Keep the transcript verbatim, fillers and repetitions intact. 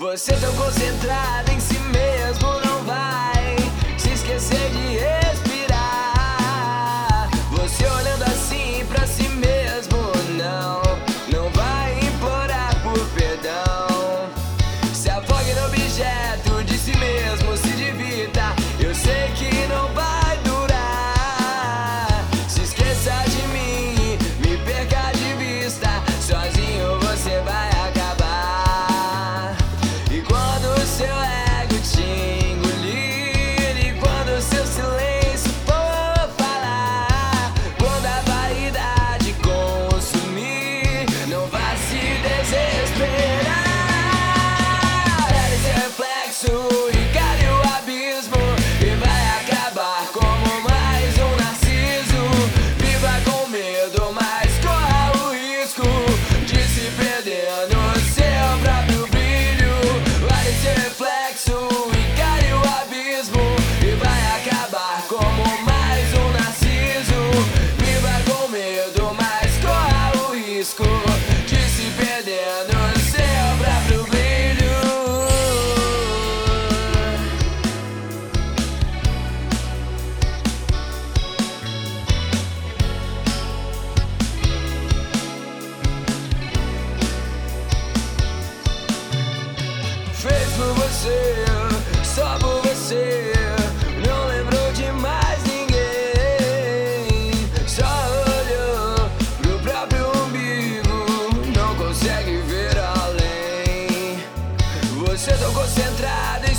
Você tão concentrado em si mesmo, não vai se esquecer de respirar. Você olhando assim pra si mesmo, não, não vai implorar por perdão. Se afogue no objeto de si mesmo, se divirta, eu sei que não vai durar. Se esqueça de mim, me perca de vista, sozinho você vai acabar. E quando o seu ego te engolir, e quando o seu silêncio for falar, quando a vaidade consumir, não vá se desesperar. Olha esse reflexo e cale o abismo, e vai acabar como mais um narciso. Viva com medo, mas corra o risco de se perder no seu próprio brilho. Olha esse reflexo e cale o abismo, e vai acabar como mais um narciso. Viva com medo, mas corra o risco de se perder no seu próprio brilho. Fez por você, só por você, não lembrou de mais ninguém. Só olhou pro próprio umbigo, não consegue ver além. Você tão concentrado